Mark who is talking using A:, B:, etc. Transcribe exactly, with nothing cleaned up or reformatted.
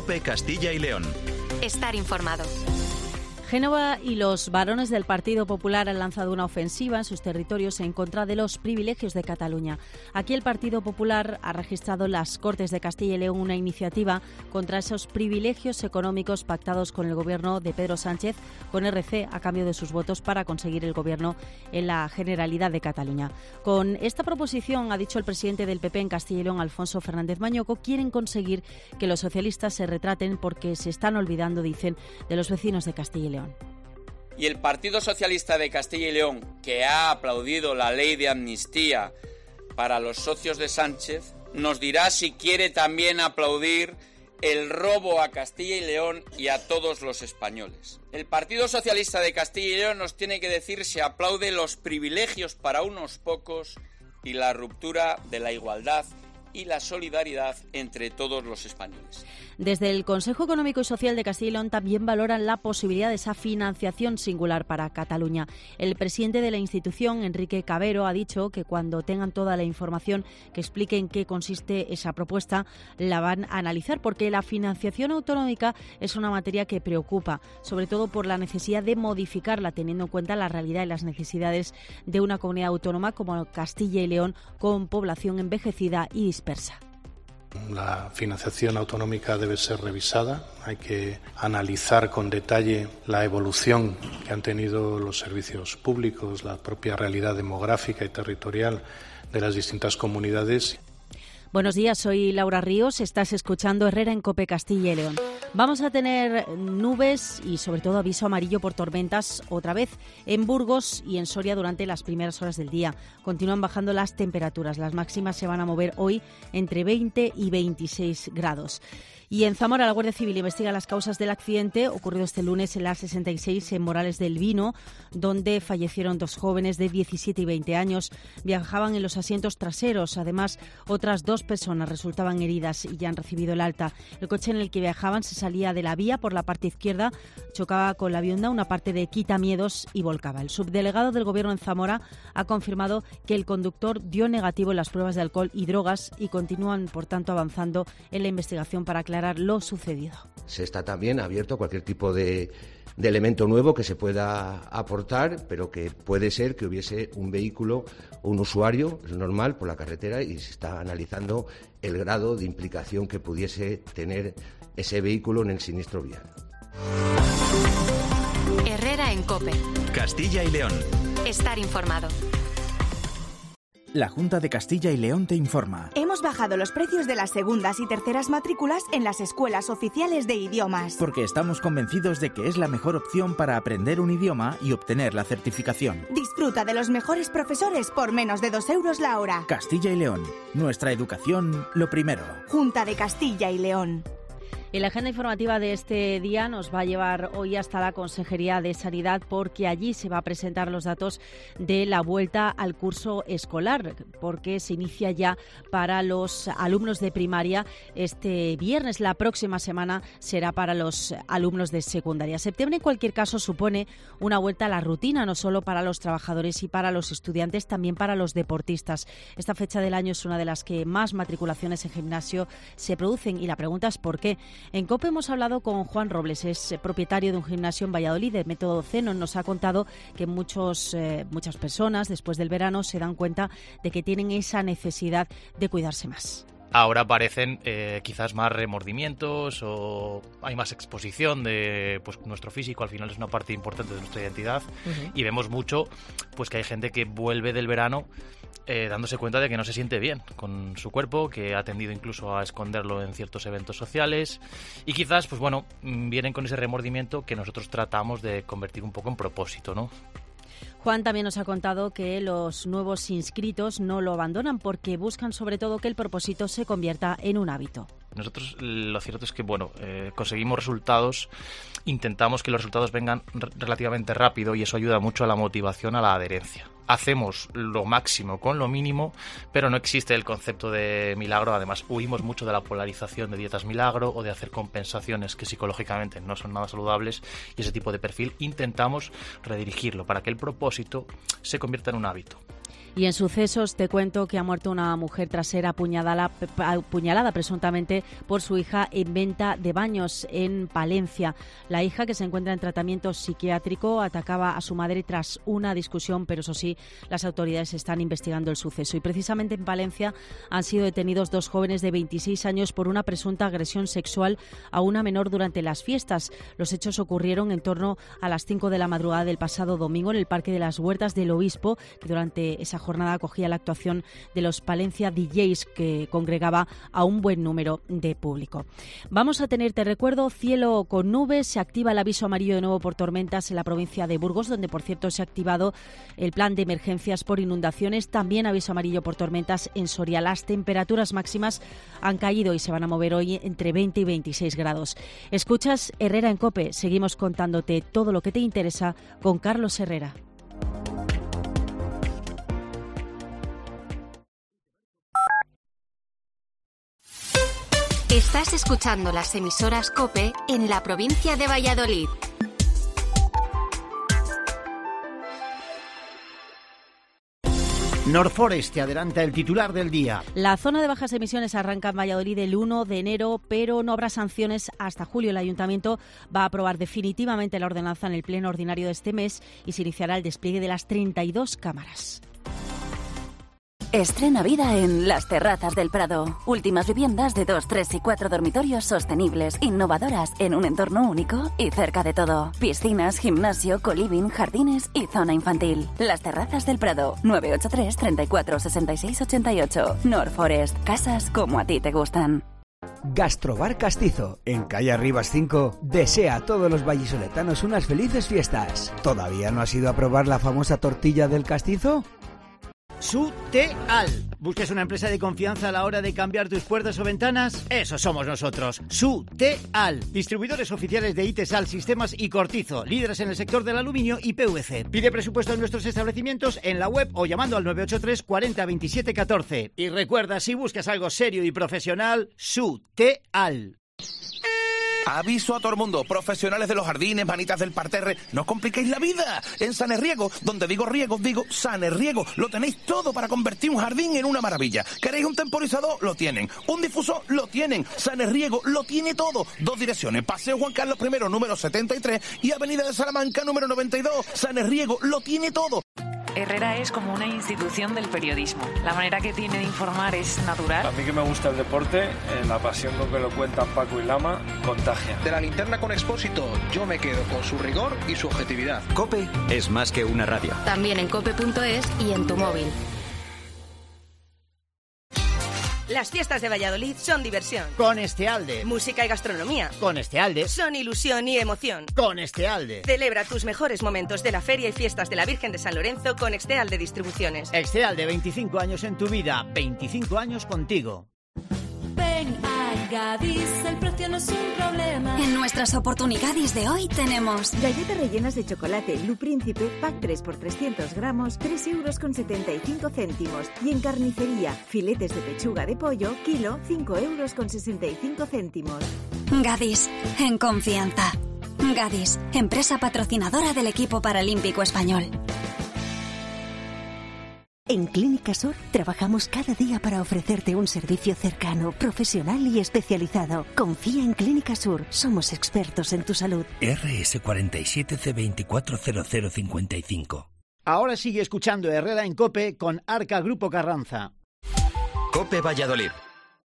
A: COPE Castilla y León.
B: Estar informado.
C: Génova y los varones del Partido Popular han lanzado una ofensiva en sus territorios en contra de los privilegios de Cataluña. Aquí el Partido Popular ha registrado en las Cortes de Castilla y León una iniciativa contra esos privilegios económicos pactados con el gobierno de Pedro Sánchez, con R C, a cambio de sus votos para conseguir el gobierno en la Generalidad de Cataluña. Con esta proposición, ha dicho el presidente del P P en Castilla y León, Alfonso Fernández Mañoco, quieren conseguir que los socialistas se retraten porque se están olvidando, dicen, de los vecinos de Castilla y León.
D: Y el Partido Socialista de Castilla y León, que ha aplaudido la ley de amnistía para los socios de Sánchez, nos dirá si quiere también aplaudir el robo a Castilla y León y a todos los españoles. El Partido Socialista de Castilla y León nos tiene que decir si aplaude los privilegios para unos pocos y la ruptura de la igualdad y la solidaridad entre todos los españoles.
C: Desde el Consejo Económico y Social de Castilla y León también valoran la posibilidad de esa financiación singular para Cataluña. El presidente de la institución, Enrique Cabero, ha dicho que cuando tengan toda la información que explique en qué consiste esa propuesta, la van a analizar, porque la financiación autonómica es una materia que preocupa, sobre todo por la necesidad de modificarla, teniendo en cuenta la realidad y las necesidades de una comunidad autónoma como Castilla y León, con población envejecida y dispersa.
E: La financiación autonómica debe ser revisada, hay que analizar con detalle la evolución que han tenido los servicios públicos, la propia realidad demográfica y territorial de las distintas comunidades.
C: Buenos días, soy Laura Ríos, estás escuchando Herrera en COPE Castilla y León. Vamos a tener nubes y sobre todo aviso amarillo por tormentas otra vez en Burgos y en Soria durante las primeras horas del día. Continúan bajando las temperaturas, las máximas se van a mover hoy entre veinte y veintiséis grados. Y en Zamora, la Guardia Civil investiga las causas del accidente ocurrido este lunes en la sesenta y seis en Morales del Vino, donde fallecieron dos jóvenes de diecisiete y veinte años. Viajaban en los asientos traseros. Además, otras dos personas resultaban heridas y ya han recibido el alta. El coche en el que viajaban se salía de la vía por la parte izquierda, chocaba con la viunda, una parte de Quitamiedos, y volcaba. El subdelegado del Gobierno en Zamora ha confirmado que el conductor dio negativo en las pruebas de alcohol y drogas y continúan, por tanto, avanzando en la investigación para aclarar lo sucedido.
F: Se está también abierto a cualquier tipo de, de elemento nuevo que se pueda aportar, pero que puede ser que hubiese un vehículo o un usuario normal por la carretera y se está analizando el grado de implicación que pudiese tener ese vehículo en el siniestro vial.
B: Herrera en COPE.
A: Castilla y León.
B: Estar informado.
G: La Junta de Castilla y León te informa.
H: Hemos bajado los precios de las segundas y terceras matrículas en las escuelas oficiales de idiomas.
G: Porque estamos convencidos de que es la mejor opción para aprender un idioma y obtener la certificación.
H: Disfruta de los mejores profesores por menos de dos euros la hora.
G: Castilla y León. Nuestra educación, lo primero.
H: Junta de Castilla y León.
C: Y la agenda informativa de este día nos va a llevar hoy hasta la Consejería de Sanidad, porque allí se va a presentar los datos de la vuelta al curso escolar, porque se inicia ya para los alumnos de primaria este viernes. La próxima semana será para los alumnos de secundaria. Septiembre, en cualquier caso, supone una vuelta a la rutina, no solo para los trabajadores y para los estudiantes, también para los deportistas. Esta fecha del año es una de las que más matriculaciones en gimnasio se producen, y la pregunta es ¿por qué? En COPE hemos hablado con Juan Robles, es propietario de un gimnasio en Valladolid, de Método Zenon. Nos ha contado que muchos, eh, muchas personas después del verano se dan cuenta de que tienen esa necesidad de cuidarse más.
I: Ahora aparecen eh, quizás más remordimientos o hay más exposición de pues nuestro físico. Al final es una parte importante de nuestra identidad. Uh-huh. Y vemos mucho pues que hay gente que vuelve del verano eh, dándose cuenta de que no se siente bien con su cuerpo, que ha tendido incluso a esconderlo en ciertos eventos sociales y quizás pues bueno vienen con ese remordimiento que nosotros tratamos de convertir un poco en propósito, ¿no?
C: Juan también nos ha contado que los nuevos inscritos no lo abandonan porque buscan sobre todo que el propósito se convierta en un hábito.
I: Nosotros lo cierto es que bueno eh, conseguimos resultados, intentamos que los resultados vengan r- relativamente rápido y eso ayuda mucho a la motivación, a la adherencia. Hacemos lo máximo con lo mínimo, pero no existe el concepto de milagro. Además, huimos mucho de la polarización de dietas milagro o de hacer compensaciones que psicológicamente no son nada saludables, y ese tipo de perfil intentamos redirigirlo para que el propósito se convierta en un hábito.
C: Y en sucesos te cuento que ha muerto una mujer tras ser apuñalada, apuñalada presuntamente por su hija en venta de baños en Palencia. La hija, que se encuentra en tratamiento psiquiátrico, atacaba a su madre tras una discusión, pero eso sí, las autoridades están investigando el suceso. Y precisamente en Palencia han sido detenidos dos jóvenes de veintiséis años por una presunta agresión sexual a una menor durante las fiestas. Los hechos ocurrieron en torno a las cinco de la madrugada del pasado domingo en el Parque de las Huertas del Obispo, que durante esa jornada acogía la actuación de los Palencia D Js, que congregaba a un buen número de público. Vamos a tener, te recuerdo, cielo con nubes. Se activa el aviso amarillo de nuevo por tormentas en la provincia de Burgos, donde por cierto se ha activado el plan de emergencias por inundaciones. También aviso amarillo por tormentas en Soria. Las temperaturas máximas han caído y se van a mover hoy entre veinte y veintiséis grados. Escuchas Herrera en COPE. Seguimos contándote todo lo que te interesa con Carlos Herrera.
B: Estás escuchando las emisoras COPE en la provincia de Valladolid.
J: Norforest te adelanta el titular del día.
C: La zona de bajas emisiones arranca en Valladolid el uno de enero, pero no habrá sanciones hasta julio. El Ayuntamiento va a aprobar definitivamente la ordenanza en el pleno ordinario de este mes y se iniciará el despliegue de las treinta y dos cámaras.
K: Estrena vida en Las Terrazas del Prado. Últimas viviendas de dos, tres y cuatro dormitorios sostenibles, innovadoras, en un entorno único y cerca de todo. Piscinas, gimnasio, coliving, jardines y zona infantil. Las Terrazas del Prado. nueve ocho tres, treinta y cuatro, sesenta y seis, ochenta y ocho. Norforest. Casas como a ti te gustan.
L: Gastrobar Castizo, en calle Arribas cinco, desea a todos los vallisoletanos unas felices fiestas. ¿Todavía no has ido a probar la famosa tortilla del castizo?
J: Suteal. ¿Buscas una empresa de confianza a la hora de cambiar tus puertas o ventanas? Eso somos nosotros. Suteal. Distribuidores oficiales de Itesal, Sistemas y Cortizo. Líderes en el sector del aluminio y P V C. Pide presupuesto en nuestros establecimientos en la web o llamando al nueve ocho tres, cuarenta, veintisiete, catorce. Y recuerda, si buscas algo serio y profesional, Suteal.
M: Aviso a todo el mundo, profesionales de los jardines, manitas del parterre, no os compliquéis la vida. En Sanerriego, donde digo riego, digo Sanerriego, lo tenéis todo para convertir un jardín en una maravilla. ¿Queréis un temporizador? Lo tienen. ¿Un difusor? Lo tienen. Sanerriego lo tiene todo. Dos direcciones, Paseo Juan Carlos primero, número setenta y tres y Avenida de Salamanca, número noventa y dos. Sanerriego lo tiene todo.
N: Herrera es como una institución del periodismo. La manera que tiene de informar es natural.
O: A mí que me gusta el deporte, eh, la pasión con que lo cuentan Paco y Lama, contagia.
P: De la linterna con Expósito, yo me quedo con su rigor y su objetividad.
A: COPE es más que una radio.
B: También en cope punto es y en tu móvil.
Q: Las fiestas de Valladolid son diversión.
J: Con Estealde.
Q: Música y gastronomía.
J: Con Estealde.
Q: Son ilusión y emoción.
J: Con Estealde.
Q: Celebra tus mejores momentos de la Feria y Fiestas de la Virgen de San Lorenzo con Estealde Distribuciones.
J: Estealde, veinticinco años en tu vida, veinticinco años contigo.
R: Ven a Gadis, el precio no es un problema.
K: En nuestras oportunidades de hoy tenemos
S: galletas rellenas de chocolate Lu Príncipe, pack tres por trescientos gramos, tres euros con setenta y cinco céntimos. Y en carnicería, filetes de pechuga de pollo, kilo, cinco euros con sesenta y cinco céntimos.
K: Gadis, en confianza. Gadis, empresa patrocinadora del equipo paralímpico español.
T: En Clínica Sur trabajamos cada día para ofrecerte un servicio cercano, profesional y especializado. Confía en Clínica Sur, somos expertos en tu salud.
U: R S cuarenta y siete C veinticuatro cero cero cincuenta y cinco.
J: Ahora sigue escuchando Herrera en COPE con Arca Grupo Carranza.
A: COPE Valladolid.